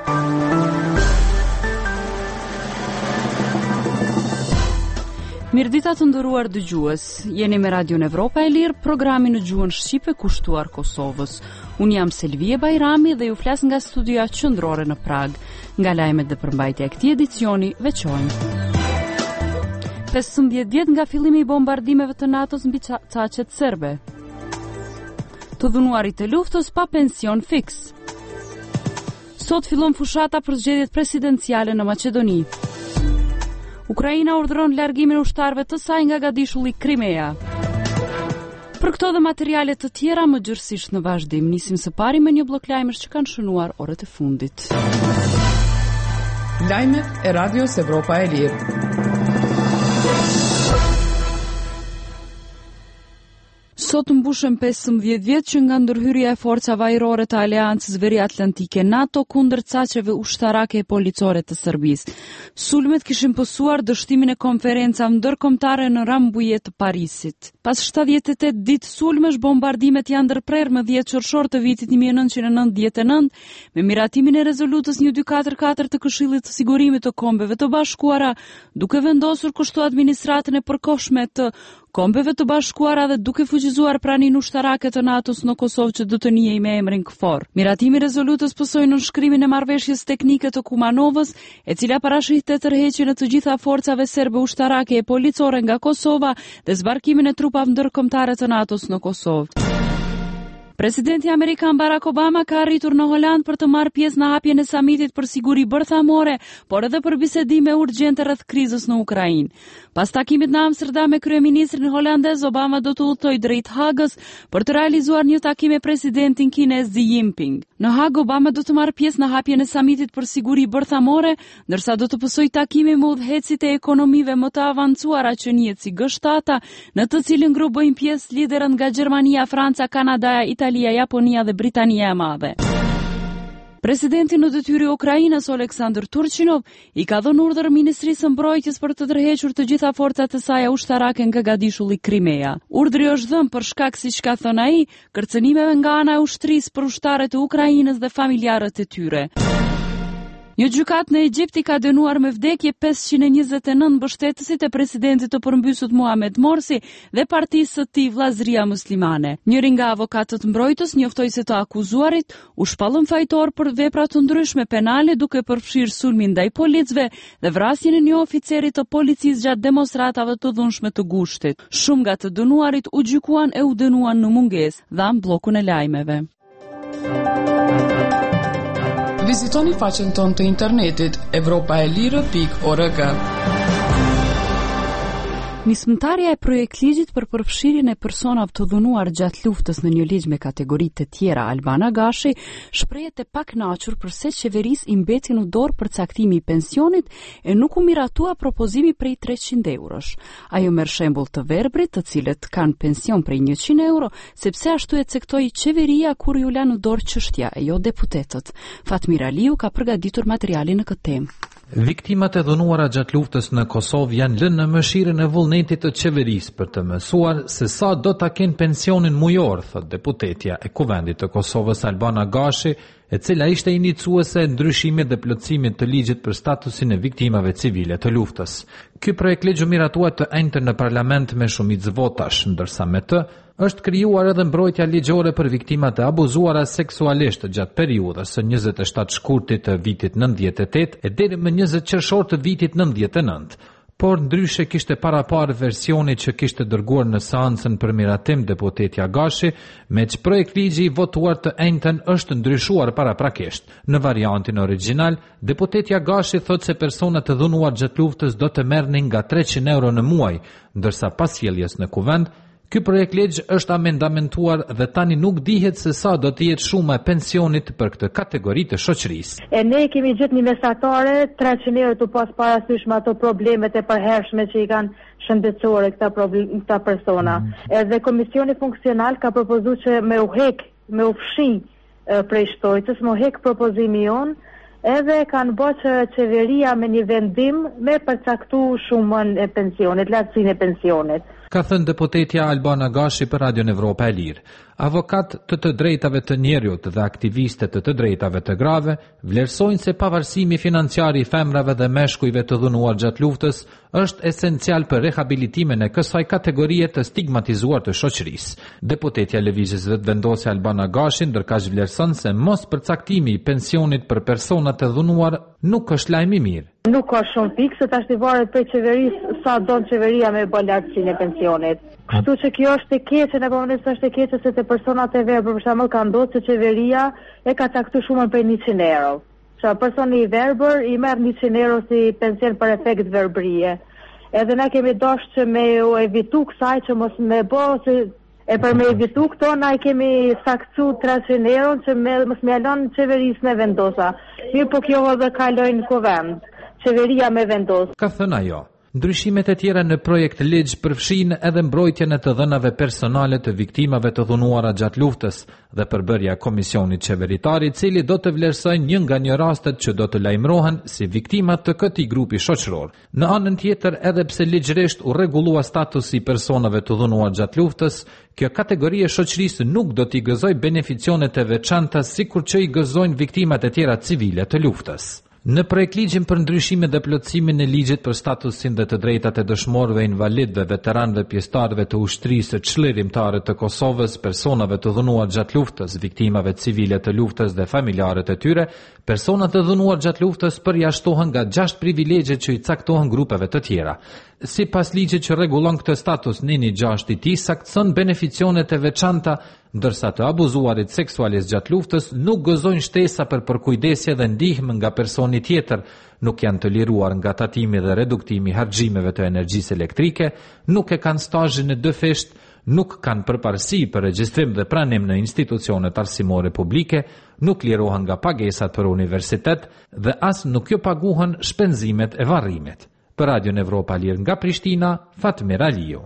Mirdita të nderuar dëgjues, jeni me Radion Evropa e Lirë, programin në gjuhën shqipe kushtuar Kosovës. Unë jam Selvie Bajrami dhe ju flas nga studioja qendrore në Prag. Nga lajmet dhe përmbajtja e këtij edicioni veçojmë. 15 ditë nga fillimi i bombardimeve të NATO-s mbi çaqet serbe. Të dhunuarit e luftës pa pension fiks. Sot fillon fushata për zgjedhjet presidenciale në Maqedoni. Ukraina urdhëron largimin ushtarëve të saj nga gadishulli Krimea. Për këto dhe materiale të tjera më gjërësisht në vazhdim, nisim së pari me një blok lajmesh që kanë shënuar orët e fundit. Lajmet e Radios Evropa e Lirë. Sot mbushën 15 vjet që nga ndërhyrja e forcave ajrore të Aleancës Veriatlantike NATO kundër çaqeve ushtarake e policore të Serbisë. Sulmet kishin pësuar dështimin e konferencave ndërkombëtare në Rambuje të Parisit. Pas 78 ditë sulmesh, bombardimet janë ndërprerë më 10 qershor të vitit 1999 me miratimin e rezolutës 1244 të Këshillit të Sigurimit të Kombeve të Bashkuara, duke vendosur kështu administratën e përkohshme të Kombeve të Bashkuara dhe duke fuqizuar praninë ushtarake të NATO-s në Kosovë që do të njihej me emrin KFOR. Miratimi i rezolutës pësoi nënshkrimin e marrëveshjes teknike të Kumanovës, e cila parashitet tërheqjen e të gjitha forcave serbe ushtarake e policore nga Kosova dhe zbarkimin e trupave ndërkombëtare të NATO-s në Kosovë. Presidenti Amerikan Barack Obama ka arritur në Holand për të marrë pjesë në hapjen e samitit për siguri bërthamore, por edhe për bisedime urgjente rreth krizës në Ukrainë. Pas takimit në Amsterdam me kryeministrin holandez, Obama do të udhtojë drejt Hagës për të realizuar një takim me presidentin kinez Xi Jinping. Në Hagë, Obama do të marrë pjesë në hapjen e samitit për siguri bërthamore, ndërsa do të pësojë takimi me udhëhecit e ekonomive më të avancuara që njihet si G7, në të cilin grup bëjnë pjesë liderët nga Gjermania, Franca, Kanada, Italia, Japonia dhe Britania e Madhe. Presidenti në detyrë i Ukrainës Oleksandr Turchinov i ka dhënë urdhër Ministrisë së Mbrojtjes për të tërhequr të gjitha forcat e saj ushtarake nga gadishulli Krimea. Urdhri është dhënë për shkak, siç ka thënë ai, kërcënimeve nga ana e ushtrisë për ushtarët e Ukrainës dhe familjarët e tyre. Një gjykat në Egjipt i ka dënuar me vdekje 529 mbështetësit e presidentit të përmbysut Muhamet Morsi dhe partisë së tij Vllazëria Muslimane. Njëri nga avokatët mbrojtës njoftoi se të akuzuarit u shpallën fajtor për vepra të ndryshme penale, duke përfshirë sulmin ndaj policëve dhe vrasjen e një oficeri të policisë gjatë demonstratave të dhunshme të gushtit. Shumë nga të dënuarit u gjykuan e u dënuan në mungesë, dhan bllokun e lajmeve. Vizitoni faqen tonë të internetit europaelire.org. Nismëtarja e projektligjit për përfshirjen e personave të dhunuar gjatë luftës në një ligj me kategoritë të tjera, Albana Gashi, shprehet e pakënaqur përse qeverisë i mbeti në dorë përcaktimi i pensionit e nuk u miratua propozimi prej 300 eurosh. Ajo merr shembull të verbrit, të cilët kanë pension prej 100 euro, sepse ashtu e caktoi qeveria kur ju la në dorë çështja e jo deputetët. Fatmir Aliu ka përgatitur materialin në këtë temë. Viktimat e dhunuara gjatë luftës në Kosovë janë lënë në mëshirën e vullnetit të qeverisë për të mësuar se sa do ta kenë pensionin mujor, thot deputetja e Kuvendit të Kosovës Albana Gashi, e cila ishte iniciuese e ndryshimit dhe plotësimit të ligjit për statusin e viktimave civile të luftës. Ky projekt ligj u miratua të enjtën në parlament me shumicë votash, ndërsa me të është krijuar edhe mbrojtja ligjore për viktimat e abuzuara seksualisht gjatë periudhës së 27 shkurtit të vitit 98 e deri më 20 qershor të vitit 99. Por ndryshe kishte paraparë versioni që kishte dërguar në seancën për miratim deputetja Gashi, me që projekt ligji i votuar të enjtën është ndryshuar paraprakisht. Në variantin origjinal, deputetja Gashi thot se personat e dhunuar gjatë luftës do të merrnin nga 300 euro në muaj, ndërsa pas sjelljes në kuvend, ky projekt ligj është amendamentuar dhe tani nuk dihet se sa do të jetë shuma e pensionit për këtë kategori të shoqërisë. E ne kemi gjetë një mesatare 300 euro të pas parasysh me ato problemet e përhershme që i kanë shëndetësore këta persona. Edhe komisioni funksional ka propozuar që me u fshi prej shtojtës, me u hek propozimi jon, edhe kanë bërë që qeveria me një vendim me përcaktu shumën e pensionit, lartësinë e pensionit. ka thënë deputetja Albana Gashi për Radion Evropa e Lirë. Avokat të drejtave të njerëzit dhe aktiviste të drejtave të grave vlerësojnë se pavarësimi financiar i femrave dhe meshkujve të dhunuar gjatë luftës është esencial për rehabilitimin e kësaj kategorie të stigmatizuar të shoqërisë. Deputetja e Lëvizjes Vetëvendosje Albana Gashi ndërkaq vlerëson se mos përcaktimi i pensionit për personat e dhunuar nuk është lajm i mirë. Nuk ka shumë fikse, tash i varet prej qeverisë sa don qeveria me bë lartësinë e pensionit. Kështu që kjo është e keqe, në përmendjes është e keqe se te personat e verbër për shembull ka ndodhur se qeveria e ka caktuar shumën për 100 euro. Që personi i verbër i merr 100 euro si pension për efekt verbrie. Edhe ne kemi dashur që me u evitu kësaj që mos me bë se e për me evitu këto na i kemi saktu 300 euro që mos me lënë qeverisë me vendosa. Mirë, po kjo edhe kalojnë kuvend. Qeveria me vendos. Ka thënë ajo. Ndryshimet e tjera në projekt ligj përfshin edhe mbrojtjen e të dhënave personale të viktimave të dhunuara gjatë luftës dhe përbërja komisionit qeveritar i cili do të vlerësojë një nga një rastet që do të lajmërohen si viktimat të këtij grupi shoqëror. Në anën tjetër, edhe pse ligjërisht u rregullua statusi i personave të dhunuar gjatë luftës, kjo kategori e shoqërisë nuk do t'i gëzojë beneficionet e veçanta sikur që i gëzojnë viktimat e tjera civile të luftës. Në projekt ligjin për ndryshimin dhe plotësimin e ligjit për statusin dhe të drejtat e dëshmorëve invalidëve, veteranëve, pjesëtarëve të ushtrisë çlirimtare të Kosovës, personave të dhunuar gjatë luftës, viktimave civile të luftës dhe familjarët e tyre, personat të dhunuar gjatë luftës përjashtohen nga 6 privilegje që i caktohen grupeve të tjera. Sipas ligjit që rregullon këtë status, nini 6 i tij saktëson beneficionet e veçanta, ndërsa të abuzuarit seksualisht gjatë luftës nuk gëzojnë shtesa për përkujdesje dhe ndihmë nga personi tjetër, nuk janë të liruar nga tatimi dhe reduktimi i harxhimeve të energjisë elektrike, nuk e kanë stazhin e dëfisht, nuk kanë përparësi për regjistrim dhe pranim në institucionet arsimore publike, nuk lirohen nga pagesat për universitet dhe as nuk ju paguhen shpenzimet e varrimit. Për Radion Evropa Lirë nga Prishtina, Fatmir Aliu.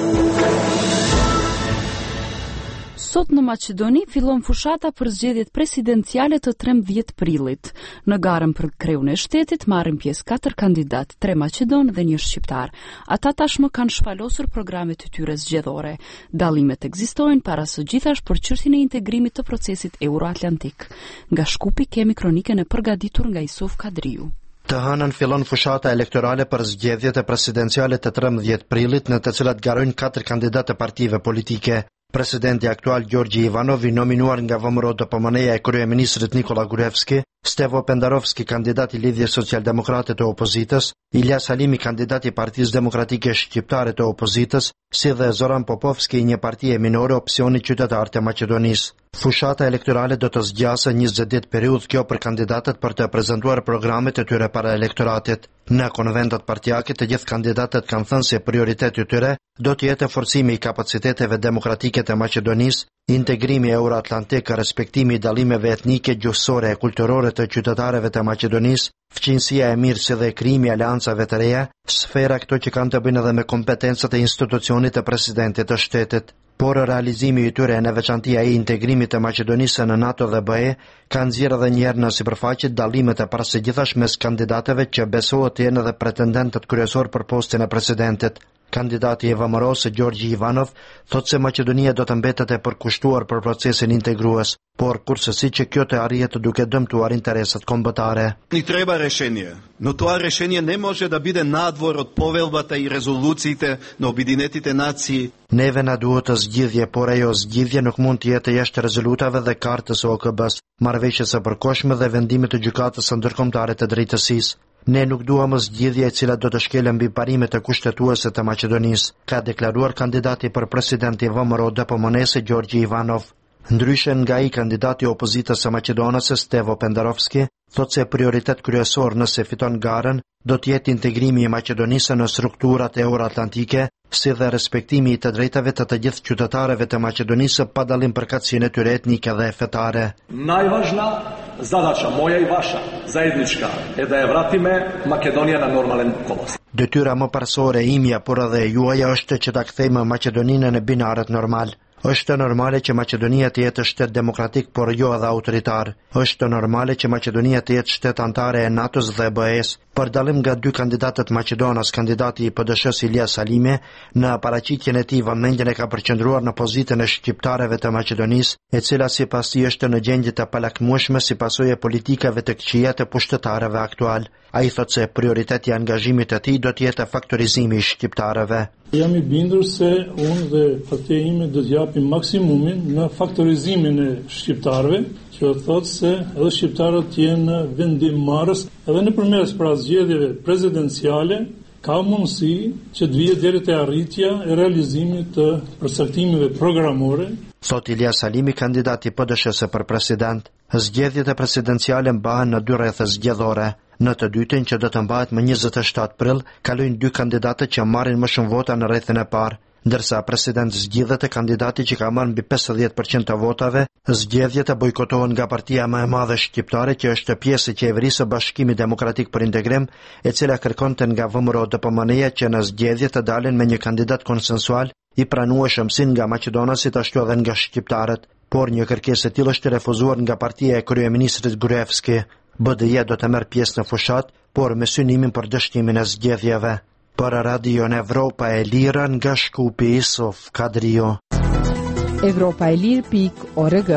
Sot në Maqedoni fillon fushata për zgjedhjet presidenciale të 13 prillit. Në garën për kreun e shtetit marrin pjesë 4 kandidat, 3 maqedon dhe 1 shqiptar. Ata tashmë kanë shpalosur programet e tyre zgjedhore. Dallimet ekzistojnë para së gjithash për çështjen e integrimit të procesit euroatlantik. Nga Shkupi kemi kronikën e përgatitur nga Isuf Kadriu. Të hënën fillon fushata elektorale për zgjedhjet e presidenciale të 13 prillit në të cilat garojnë 4 kandidatë të partive politike. Presidenti aktual Gjorgji Ivanov i nominuar nga VMRO DPMN-ja e kryeministrit Nikola Gruevski, Stevo Pendarovski kandidat i Lidhjes Socialdemokrate të Opozitës, Ilyas Halimi kandidat i Partisë Demokratike Shqiptare të Opozitës, si dhe Zoran Popovski një partie minore opsioni qytetar të Maqedonisë. Fushata elektorale do të zgjasë 20 ditë periudhë kjo për kandidatët për të prezantuar programet e tyre para elektoratit. Në konventat partijake të gjithë kandidatët kanë thënë se prioriteti i tyre do të jetë forcimi i kapaciteteve demokratike të Maqedonisë, integrimi euroatlantik, respektimi i dallimeve etnike, gjuhësore e kulturore të qytetarëve të Maqedonisë, fqinësia e mirë si dhe krijimi i aleancave të reja, sfera këto që kanë të bëjnë edhe me kompetencat e institucionit të presidentit të shtetit. Por realizimi i tyre në veçantia e integrimit të Maqedonisë në NATO dhe BE kanë nxjerrë edhe një herë në sipërfaqe dallimet e parasigurisht mes kandidatëve që besohet të jenë edhe pretendentët kryesor për postin e presidentit. Kandidati i VMRO-s Gjorgji Ivanov thotë se Maqedonia do të mbetet e përkushtuar për procesin integrues, por kurse që kjo të arrihet duke dëmtuar interesat kombëtare. Ni treba rešenje, no тоа rešenje ne može da bide nadvor od povelbata i rezoluciите në Objedinetите Nacije. Neve na duhet të zgjidhje, por ajo zgjidhje nuk mund të jetë jashtë rezolutave dhe kartës së OKB-s, marrëveshjes së përkohshme dhe vendimit të gjykatës së ndërkombëtare të drejtësisë. Ne nuk duam zgjidhje e cila do të shkelë mbi parimet e kushtetuese të Maqedonisë, ka deklaruar kandidati për president i VMRO DPMN-s Gjorgji Ivanov. Ndryshe nga ai kandidati i opozitës së Maqedonës Stevo Pendarovski, thotë se prioritet kryesor nëse fiton garën do të jetë integrimi i Maqedonisë në strukturat euroatlantike, si dhe respektimi i të drejtave të gjithë qytetarëve të Maqedonisë pa dallim përkatësinë e tyre etnike dhe fetare. Najvažna zadaća moja i vaša zajednička je da je vratime Makedonija na normalen kolosek. Detyra më parsorë imja, por edhe e juaja është që ta kthejmë Maqedoninë në binarët normal. Është normale që Maqedonia të jetë shtet demokratik, por jo edhe autoritar. Është normale që Maqedonia të jetë shtet antare e NATO-s dhe BE-s. Për dallim nga dy kandidatët maqedonas, kandidati i PDSH-s Ilia Salimi, në paraqitjen e tij vëmendjen e ka përqendruar në pozitën e shqiptarëve të Maqedonisë, e cila sipas tij është në gjendje të palakmueshme si pasojë e politikave të këqija të pushtetarëve aktual. Ai thotë se prioriteti i angazhimit të tij do të jetë faktorizimi i shqiptarëve. Jam i bindur se unë dhe partia ime do të japim maksimumin në faktorizimin e shqiptarëve, që thotë se edhe shqiptarët jenë vendimmarrës edhe nëpërmes zgjedhjeve prezidenciale ka mundësi që të vijë deri te arritja e realizimit të përcaktimeve programore. Thot Ilia Salimi, kandidati i PDSH-s për president. Zgjedhjet e presidenciale mbahen në 2 rrethe zgjedhore. Në të dytën, që do të mbahet më 27 prill, kalojnë 2 kandidatë që marrin më shumë vota në rrethin e parë. Ndërsa president zgjidhet e kandidati që ka marrë mbi 50% të votave, zgjedhjet e bojkotohen nga partia më e madhe shqiptare, që është pjesë e qeverisë së Bashkimit Demokratik për Integrim, e cila kërkonte nga VMRO-DPMN-ja që në zgjedhje të dalin me një kandidat konsensual i pranueshëm si nga maqedonasit ashtu edhe nga shqiptarët, por një kërkesë e tillë është refuzuar nga partia e kryeministrit Gruevski. BDI do të merr pjesë në fushat, por me synimin për dështimin e zgjedhjeve. Për Radio Evropa e Lira nga Shkupi, Isof Kadrio. Evropaelir.org.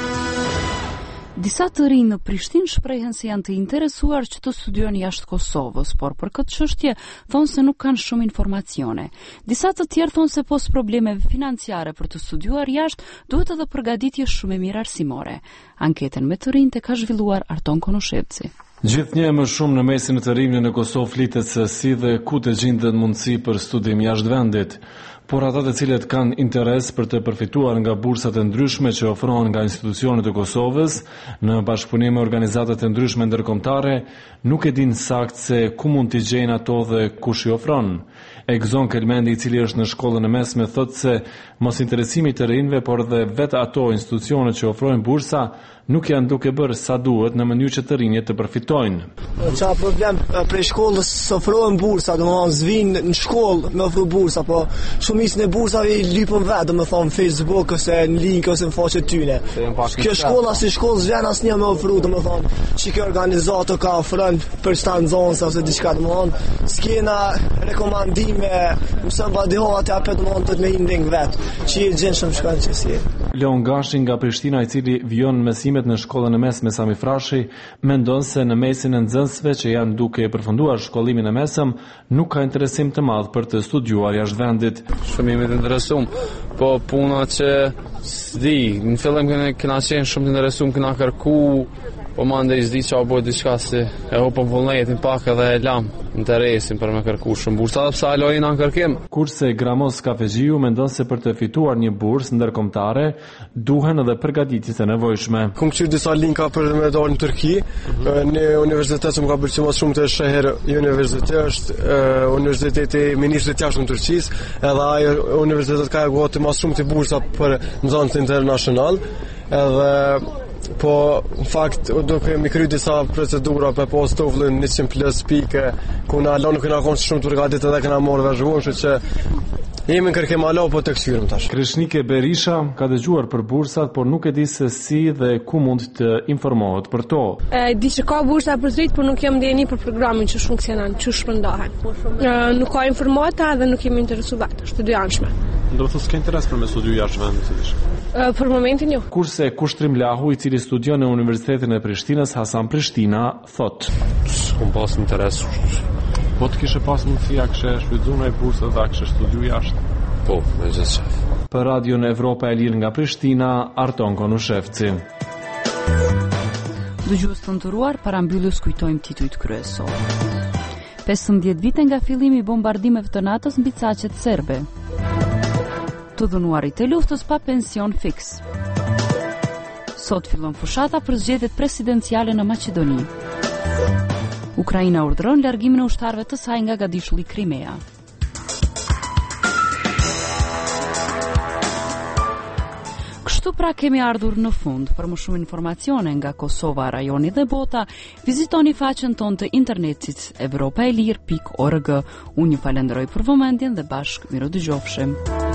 Disa të rinj në Prishtinë shprehen se janë të interesuar që të studiojnë jashtë Kosovës, por për këtë çështje thonë se nuk kanë shumë informacione. Disa të tjerë thonë se pos problemeve financiare për të studiuar jashtë, duhet edhe përgatitje shumë e mirë arsimore. Anketën me të rinjtë ka zhvilluar Arton Konushevci. Gjithnjë më shumë në mesin e të rinjve në Kosovë flitet se si dhe ku të gjendet mundësi për studim jashtë vendit. Por ata të cilët kanë interes për të përfituar nga bursat e ndryshme që ofrohen nga institucionet e Kosovës në bashkëpunim me organizatat e ndryshme ndërkombëtare, nuk e din saktë se ku mund t'i gjejnë ato dhe kush i ofron. Egzon Kelmendi, i cili është në shkollën e mesme, thotë se mos interesimi të rinjve, por dhe vetë ato institucionet që ofrojnë bursa nuk janë duke bërë sa duhet në mënyrë që të rinjët të përfitojnë. Qa problem prej shkollës ofrohen bursa, domethënë zvinë në shkollë me ofru bursa, po shumicën e bursave i lypën vetë, domethënë në Facebook ose në link ose në faqet tyne. Kjo shkolla si shkollë s'vjen asnjë me ofru, domethënë që kjo organizator ka ofron për stanzonse ose diçka, domethënë s'kena rekomandime, mëson badihova të apet domethënë të me inding vetë, që i gjen shumë shkon që si. Leon Gashi nga Prishtina, i cili vjon mësimet në shkollën e mesme Sami Frashi, mendon se në mesin e nxënësve që janë duke përfunduar shkollimin e mesëm nuk ka interesim të madh për të studiuar jashtë vendit. Shumë jemi të interesuar, po puna që s'di, në fillim kena qenë shumë të interesuar, kena kërku, po mande i s'di qa bojë diçka si e hopëm vullnetin pak edhe e lam interesin për me kërku shumë bursa dhe psa e lojnë në kërkim. Kurse Gramos Kafegjiu mendon se për të fituar një bursë ndërkombëtare duhen edhe përgatitjet e nevojshme. Kam qyrë disa linka për me dalë në Turki, në universitet që më ka pëlqyer më shumë të Sheher Universitet është Universiteti i Ministrit të Jashtëm të Turqisë, edhe ai universitet ka gati më shumë të bursa për nxënës internacional, edhe po në fakt do kemi kryer disa procedura për post TOEFL 100+ pike, ku na nuk kena qenë shumë të përgatitur edhe kena marrë vazhduar, kështu që jemi në kërkim alo po të kthyerëm tash. Krishnike Berisha ka dëgjuar për bursat, por nuk e di se si dhe ku mund të informohet për to. Di që ka bursa për dritë, por nuk jam ndjeni për programin që funksionon, që shpërndahen. Nuk ka informata dhe nuk jemi interesuar vetë, studianshme. Do të thotë s'ka interes për me studiu jashtë vendit. Për momentin jo. Kurse Kushtrim Lahu, i cili studion në Universitetin e Prishtinës Hasan Prishtina, thot: "S'kam pas interes. Po të kishe pas mundësia, kishe shfrytzuar një bursë dhe kishe studiu jashtë." Po, me gjithë qef. Për Radion Evropa e Lirë nga Prishtina, Arton Konushevci. Dëgjues të nderuar, para mbylljes kujtojmë titujt kryesor. 15 vite nga fillimi i bombardimeve të NATO-s mbi caqet serbe. Të dhunuarit e luftës pa pension fiks. Sot fillon fushata për zgjedhjet presidenciale në Maqedoni. Ukraina urdhëron largimin e ushtarëve të saj nga gadishulli Krimea. Kështu pra kemi ardhur në fund. Për më shumë informacione nga Kosova, rajoni dhe bota, vizitoni faqen tonë të internetit evropaelir.org. Unë ju falenderoj për vëmendjen dhe bashkë miru dëgjofshim.